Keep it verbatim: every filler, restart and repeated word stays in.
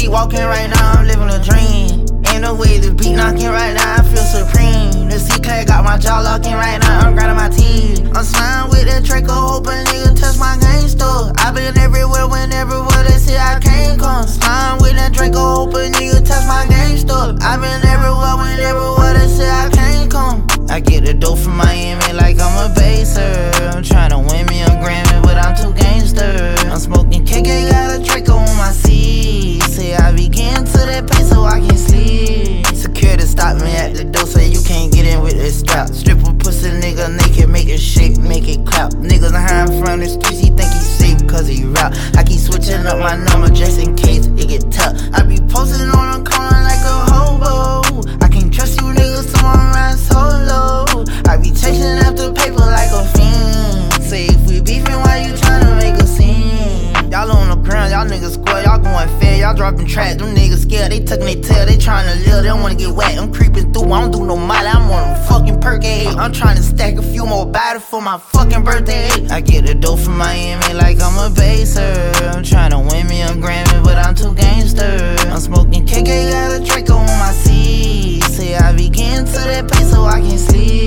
keep walking right now, I'm living a dream. Ain't no way this beat knocking right now, I feel supreme. The C-Class got my jaw locking right now, I'm grinding my teeth. I'm sliding with that Draco, hoping nigga touch my gangster. I been everywhere, whenever they say I can't come. Sliding with that Draco, hoping nigga touch my gangster. I been everywhere, whenever they say I can't come. I get the dope from Miami like I'm a baser. I'm tryna win me a Grammy, but I'm too gangster. I'm smoking K K, got a Draco on my seat. Say I be getting to that pace so I can sleep. Security stop me at the door, say you can't get in with this strap. Stripper pussy nigga naked, make it shake, make it clap. Niggas hiding from the streets, he think he safe cause he rap. I keep switching up my number just in case it get tough. I be posting on the corner like a hobo. I can't trust you niggas, so I'm riding solo. I be chasing after paper like a fiend. Say if we beefing, why you tryna make a scene? Y'all on the ground, y'all niggas square, y'all going fair, y'all dropping tracks. Them niggas scared, they tucking their tail, they tryna live, they don't wanna get wet. I'm creeping through, I don't do no molly, I'm on a fucking perky. I'm tryna stack a few more bodies for my fucking birthday. I get the dope from Miami like I'm a baser. I'm tryna win me a Grammy, but I'm too gangster. I'm smoking K K, got a Draco on my seat. Say I be getting to that pace so I can sleep.